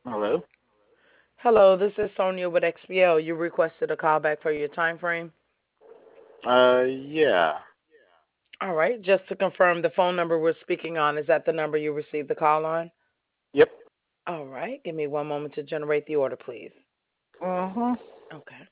Hello? Hello, this is Sonia with XBL. You requested a call back for your time frame. Yeah. All right, just to confirm, the phone number we're speaking on, is that the number you received the call on? Yep. All right, give me one moment to generate the order, please. Uh-huh. Okay.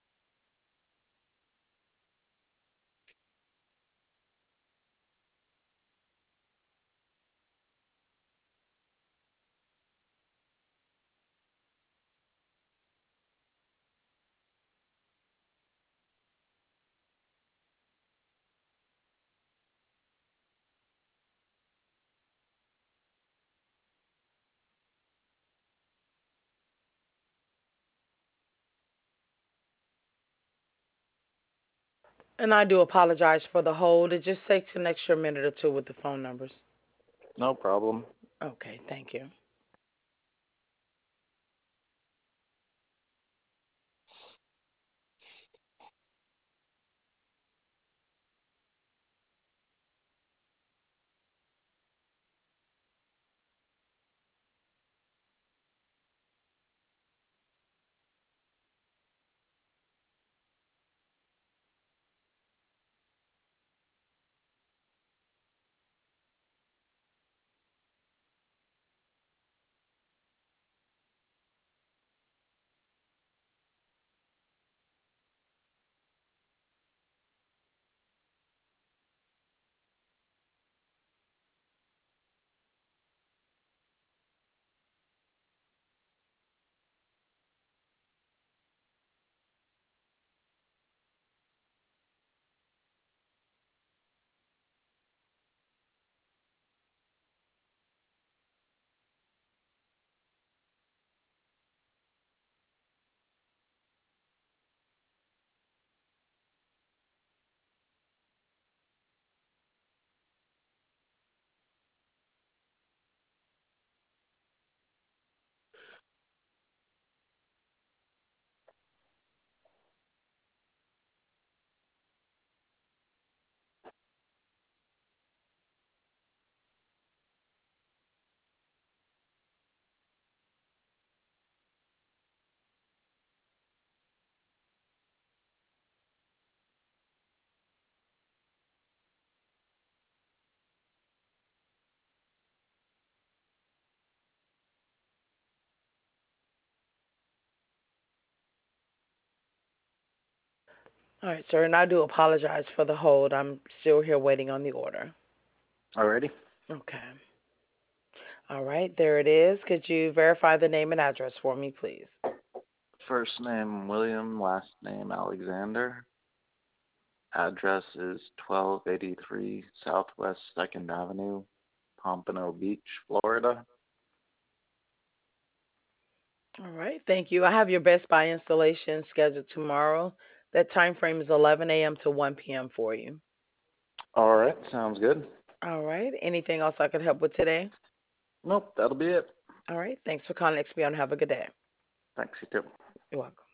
And I do apologize for the hold. It just takes an extra minute or two with the phone numbers. No problem. Okay, thank you. All right, sir, and I do apologize for the hold. I'm still here waiting on the order. Already? Okay. All right, there it is. Could you verify the name and address for me, please? First name William, last name Alexander. Address is 1283 Southwest 2nd Avenue, Pompano Beach, Florida. All right, thank you. I have your Best Buy installation scheduled tomorrow. That time frame is 11 a.m. to 1 p.m. for you. Alright, sounds good. All right, anything else I could help with today? Nope, that'll be it. All right, thanks for calling XP and have a good day. Thanks, you too. You're welcome.